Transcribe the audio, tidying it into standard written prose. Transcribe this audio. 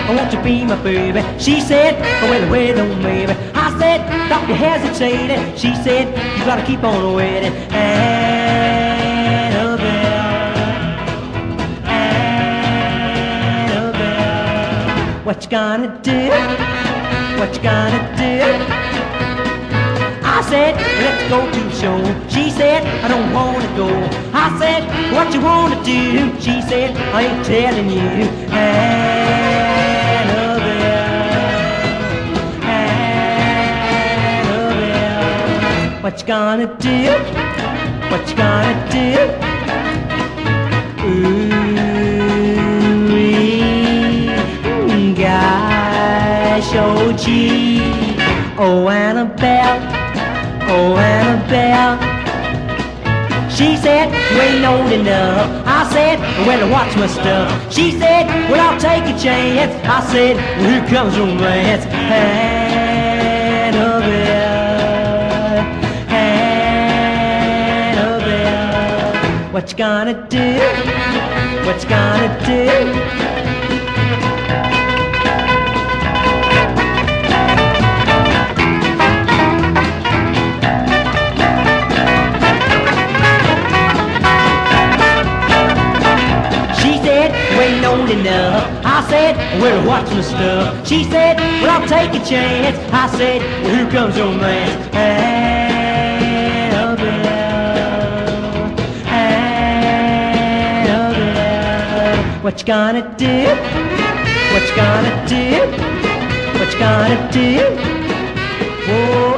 I want to be my baby. She said, well, wait on maybe. I said, stop your hesitating. She said, you gotta keep on waiting. Annabelle, what you gonna do? What you gonna do? I said, let's go to the show. She said, I don't wanna go. I said, what you wanna do? She said, I ain't telling you. Annabelle, what you gonna do? What you gonna do? Ooh, gosh, oh gee, oh Annabelle. Oh, Annabelle. She said, you ain't known enough. I said, well, watch my stuff. She said, well, I'll take a chance. I said, well, here comes romance. Annabelle, Annabelle, what you gonna do? What you gonna do? Ain't known enough. I said, well, watch my stuff. She said, well, I'll take a chance. I said, well, here comes romance. Annabelle, Annabelle, what you gonna do? What you gonna do? What you gonna do? Oh.